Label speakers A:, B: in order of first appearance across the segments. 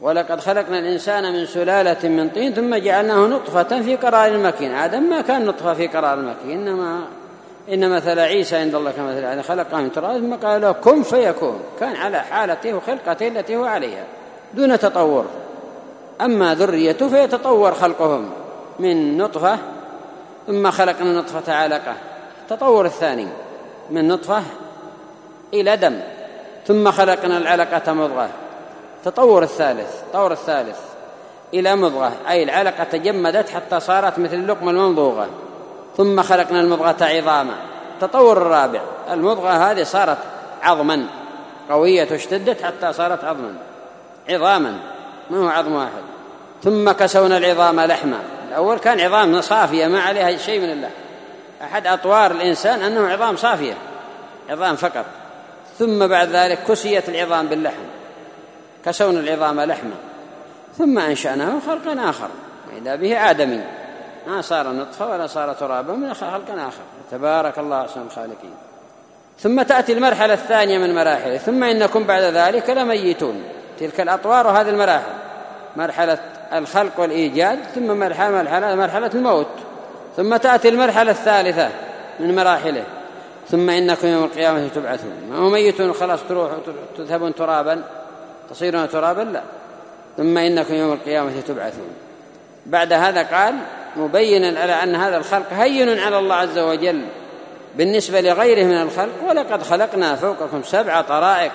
A: ولقد خلقنا الإنسان من سلالة من طين ثم جعلناه نطفة في قرار مكين. آدم ما كان نطفة في قرار مكين، إنما مثل عيسى عند الله كمثل آدم خلقه من تراب ثم قال له كن فيكون، كان على حالته وخلقته التي هو عليها دون تطور. أما ذريته فيتطور خلقهم من نطفة، ثم خلقنا نطفة علقة، التطور الثاني من نطفة إلى دم، ثم خلقنا العلقة مضغة، التطور الثالث إلى مضغة، أي العلقة تجمدت حتى صارت مثل اللقمة الممضوغة، ثم خلقنا المضغة عظاما، التطور الرابع المضغة هذه صارت عظما قوية واشتدت حتى صارت عظاما ما هو عظم واحد، ثم كسونا العظام لحما. الأول كان عظام صافية ما عليها شيء من اللحم، أحد أطوار الإنسان أنه عظام صافية، عظام فقط، ثم بعد ذلك كسيت العظام باللحم، كسونا العظام لحما، ثم أنشأناه خلقا آخر، وإذا به آدمي ما صار نطفة ولا صار ترابا من خلقا آخر. تبارك الله أحسن الخالقين. ثم تأتي المرحلة الثانية من مراحله، ثم إنكم بعد ذلك لميتون. تلك الأطوار وهذه المراحل، مرحلة الخلق والإيجاد، ثم مرحلة الموت، ثم تأتي المرحلة الثالثة من مراحله، ثم إنكم يوم القيامة تبعثون. ما هو ميتون خلاص تروحوا تذهبون ترابا تصيرون ترابا، لا، ثم إنكم يوم القيامة تبعثون. بعد هذا قال مبينا على أن هذا الخلق هين على الله عز وجل بالنسبة لغيره من الخلق، ولقد خلقنا فوقكم 7 طرائق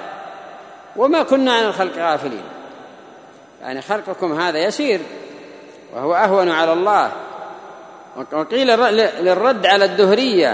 A: وما كنا عن الخلق غافلين. يعني خلقكم هذا يسير وهو أهون على الله. وقيل للرد على الدهرية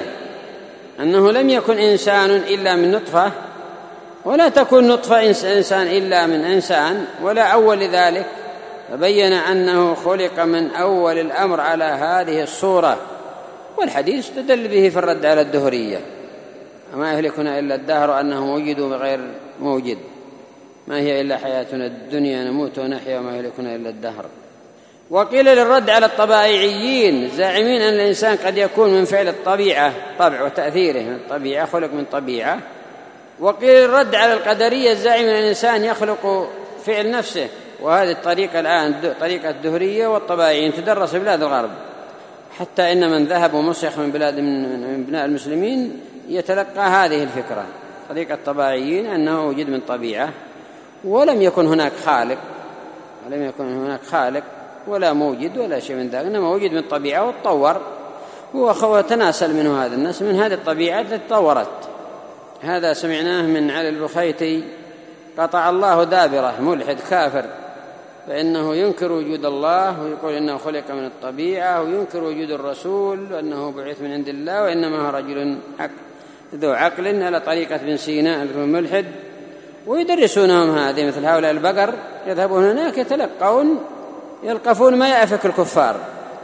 A: أنه لم يكن إنسان إلا من نطفة، ولا تكون نطفة إنسان إلا من إنسان، ولا أول لذلك، فبين أنه خلق من أول الأمر على هذه الصورة. والحديث تدل به في الرد على الدهرية، ما يهلكنا إلا الدهر أنه موجد بغير موجد، ما هي إلا حياتنا الدنيا نموت ونحيا وما يهلكنا إلا الدهر. وقيل للرد على الطبائعيين زاعمين أن الإنسان قد يكون من فعل الطبيعة، طبع وتأثيره من الطبيعة، خلق من طبيعة. وقيل للرد على القدرية الزاعمين أن الإنسان يخلق فعل نفسه، وهذه الطريقة الآن طريقة الدهرية والطبائعيين تدرس في بلاد الغرب، حتى إن من ذهب ومسخ من بلاد من بناء المسلمين يتلقى هذه الفكرة، طريقة الطبائعيين أنه وجد من طبيعة ولم يكن هناك خالق ولا موجد ولا شيء من ذلك، إنما وجد من طبيعة وتطور، هو تناسل منه هذا الناس من هذه الطبيعة التي تطورت. هذا سمعناه من علي البخيتي، قطع الله دابره ملحد كافر، فإنه ينكر وجود الله ويقول إنه خلق من الطبيعة، وينكر وجود الرسول وأنه بعث من عند الله، وإنما هو رجل ذو عقل على طريقة ابن سينا الملحد. ويدرسونهم هذه مثل هؤلاء البقر، يذهبون هناك يلقفون ما يأفك الكفار،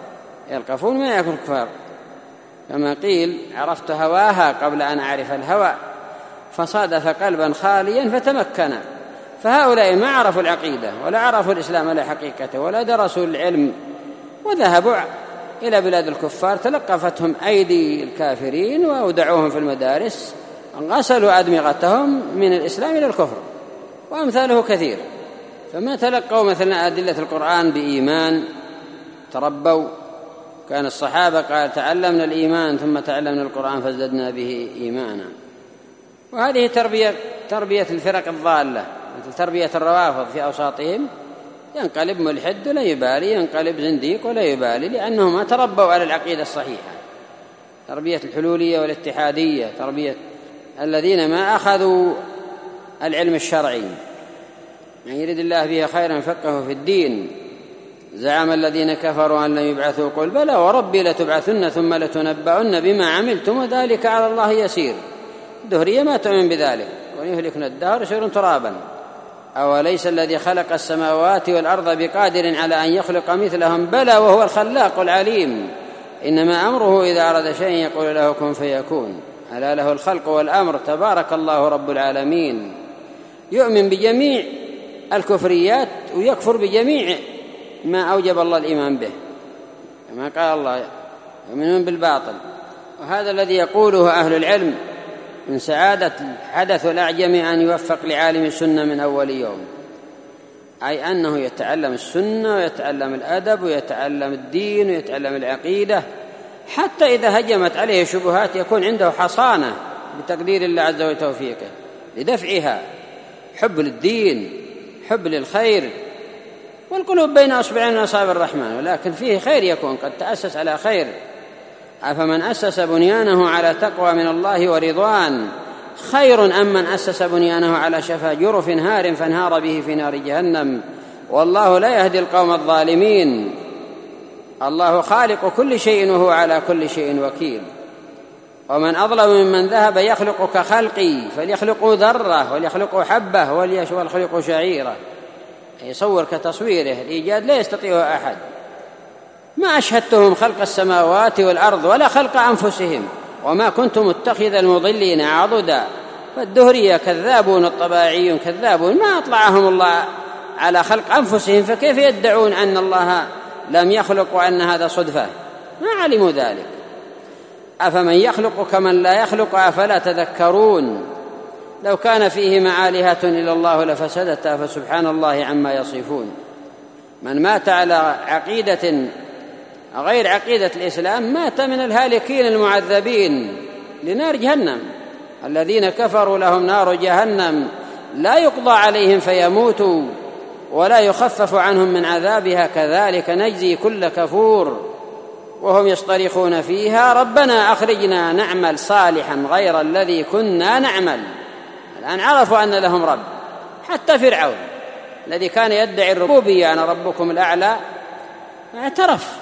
A: كما قيل عرفت هواها قبل أن أعرف الهوى، فصادف قلبا خاليا فتمكن. فهؤلاء ما عرفوا العقيدة ولا عرفوا الإسلام ولا حقيقته ولا درسوا العلم، وذهبوا إلى بلاد الكفار، تلقفتهم أيدي الكافرين وأودعوهم في المدارس، غسلوا أدمغتهم من الإسلام إلى الكفر، وأمثاله كثير. فما تلقوا مثلا أدلة القرآن بإيمان، تربوا. كان الصحابة قال تعلمنا الإيمان ثم تعلمنا القرآن فازددنا به إيمانا. وهذه تربية الفرق الضالة، مثل تربية الروافض في أوساطهم، ينقلب ملحد ولا يبالي، ينقلب زنديق ولا يبالي، لأنهم ما تربوا على العقيدة الصحيحة. تربية الحلولية والاتحادية، تربية الذين ما أخذوا العلم الشرعي. من يريد الله به خيرا فقهه في الدين. زعم الذين كفروا أن لن يبعثوا، قل بلى وربي لتبعثن ثم لتنبؤن بما عملتم وذلك على الله يسير. الدهرية ما تؤمن بذلك، ويهلكنا الدهر يصير ترابا. أوليس الذي خلق السماوات والأرض بقادر على أن يخلق مثلهم، بلى وهو الخلاق العليم. إنما أمره إذا أراد شيئا يقول له كن فيكون. ألا له الخلق والأمر، تبارك الله رب العالمين. يؤمن بجميع الكفريات ويكفر بجميع ما أوجب الله الإيمان به، كما قال الله يؤمنون بالباطل. وهذا الذي يقوله أهل العلم من سعادة حدث الأعجم أن يوفق لعالم السنة من أول يوم. أي أنه يتعلم السنة ويتعلم الأدب ويتعلم الدين ويتعلم العقيدة، حتى إذا هجمت عليه شبهات يكون عنده حصانة بتقدير الله عز وجل وتوفيقه لدفعها. حب للدين، حب للخير، والقلوب بين أصبعين من أصابع الرحمن، ولكن فيه خير يكون قد تأسس على خير. أفمن أسس بنيانه على تقوى من الله ورضوان خير أم من أسس بنيانه على شفا جرف هار فانهار به في نار جهنم والله لا يهدي القوم الظالمين. الله خالق كل شيء وهو على كل شيء وكيل. ومن أظلم ممن ذهب يخلق كخلقي فليخلقوا ذرة وليخلقوا حبة وليخلقوا شعيرة. يصور كتصويره، الإيجاد لا يستطيعه أحد. ما أشهدتهم خلق السماوات والأرض ولا خلق أنفسهم وما كنت متخذ المضلين عضدا. فالدهرية كذابون الطباعيون كذابون، ما أطلعهم الله على خلق أنفسهم، فكيف يدعون أن الله لم يخلق وأن هذا صدفة؟ ما علموا ذلك. أفمن يخلق كمن لا يخلق أفلا تذكرون. لو كان فيهما آلهة إلا الله لفسدتا فسبحان الله عما يصفون. من مات على عقيدة غير عقيدة الإسلام مات من الهالكين المعذبين لنار جهنم. الذين كفروا لهم نار جهنم لا يقضى عليهم فيموتوا ولا يخفف عنهم من عذابها كذلك نجزي كل كفور. وهم يصطرخون فيها ربنا أخرجنا نعمل صالحا غير الذي كنا نعمل. الآن عرفوا أن لهم رب. حتى فرعون الذي كان يدعي الربوبية أنا ربكم الأعلى اعترف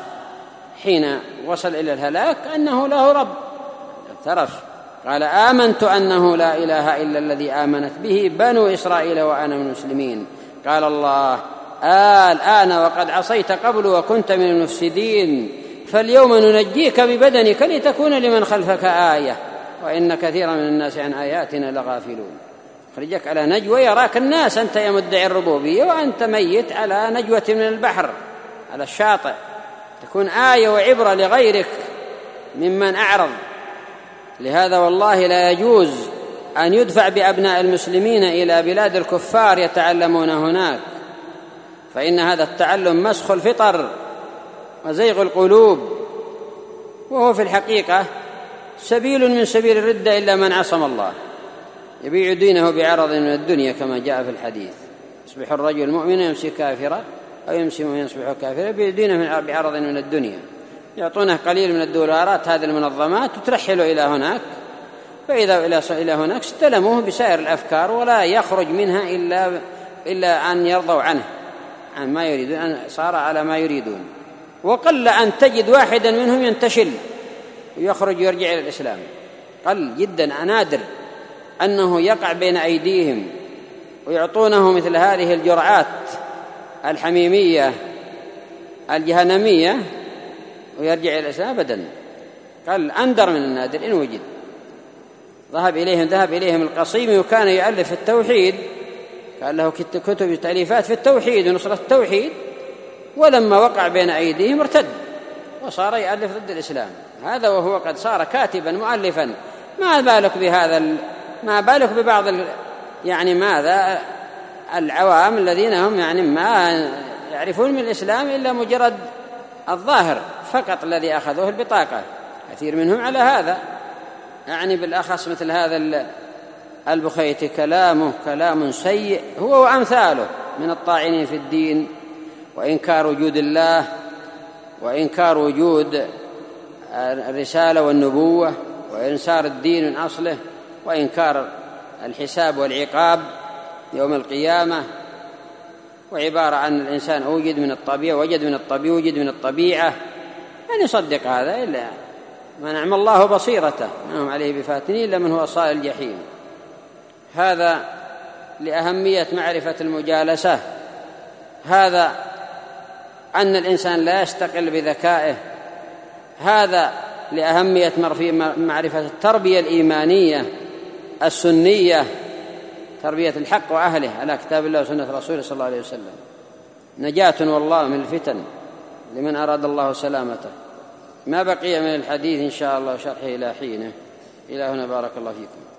A: حين وصل إلى الهلاك أنه له رب، اعترف قال آمنت أنه لا إله إلا الذي آمنت به بنو إسرائيل وأنا من المسلمين. قال الله الآن وقد عصيت قبل وكنت من المفسدين فاليوم ننجيك ببدنك لتكون لمن خلفك آية وإن كثيرا من الناس عن آياتنا لغافلون. خرجك على نجوى يراك الناس أنت يا مدعي الربوبية وأنت ميت على نجوة من البحر على الشاطئ، تكون آية وعبرة لغيرك ممن أعرض. لهذا والله لا يجوز أن يدفع بأبناء المسلمين إلى بلاد الكفار يتعلمون هناك، فإن هذا التعلم مسخ الفطر وزيغ القلوب، وهو في الحقيقة سبيل من سبيل الردة إلا من عصم الله، يبيع دينه بعرض من الدنيا كما جاء في الحديث. يصبح الرجل المؤمن يمسي كافرا أو يمسي مؤمن يصبح كافرا، يبيع دينه بعرض من الدنيا، يعطونه قليل من الدولارات هذه المنظمات وترحله إلى هناك، فإذا إلى هناك استلموه بسائر الأفكار ولا يخرج منها إلا أن يرضوا عنه عن ما يريدون، أن صار على ما يريدون. وقل أن تجد واحدا منهم ينتشل ويخرج ويرجع إلى الإسلام، قل جدا، نادر أنه يقع بين أيديهم ويعطونه مثل هذه الجرعات الحميمية الجهنمية ويرجع إلى الإسلام أبدا، قل أندر من النادر إن وجد. ذهب إليهم القصيمي وكان يؤلف في التوحيد، كان له كتب تأليفات في التوحيد ونصرة التوحيد، ولما وقع بين أيديهم ارتد وصار يؤلف ضد الإسلام. هذا وهو قد صار كاتبا مؤلفا. ما بالك ببعض ماذا العوام الذين هم ما يعرفون من الإسلام إلا مجرد الظاهر فقط الذي أخذوه البطاقة. كثير منهم على هذا، بالأخص مثل هذا البخيتي كلامه كلام سيء هو وأمثاله من الطاعنين في الدين وإنكار وجود الله وإنكار وجود الرسالة والنبوة وإنكار الدين من أصله وإنكار الحساب والعقاب يوم القيامة، وعبارة عن الإنسان وجد من الطبيعة. من يصدق هذا إلا ما نعم الله بصيرته، ما هم عليه بفاتنين إلا من هو صائل الجحيم. هذا لأهمية معرفة المجالسة، هذا أن الإنسان لا يستقل بذكائه، هذا لأهمية معرفة التربية الإيمانية السنية، تربية الحق وأهله على كتاب الله وسنة رسوله صلى الله عليه وسلم. نجاة والله من الفتن لمن أراد الله سلامته. ما بقي من الحديث إن شاء الله شرحه إلى حينه. إلى هنا بارك الله فيكم.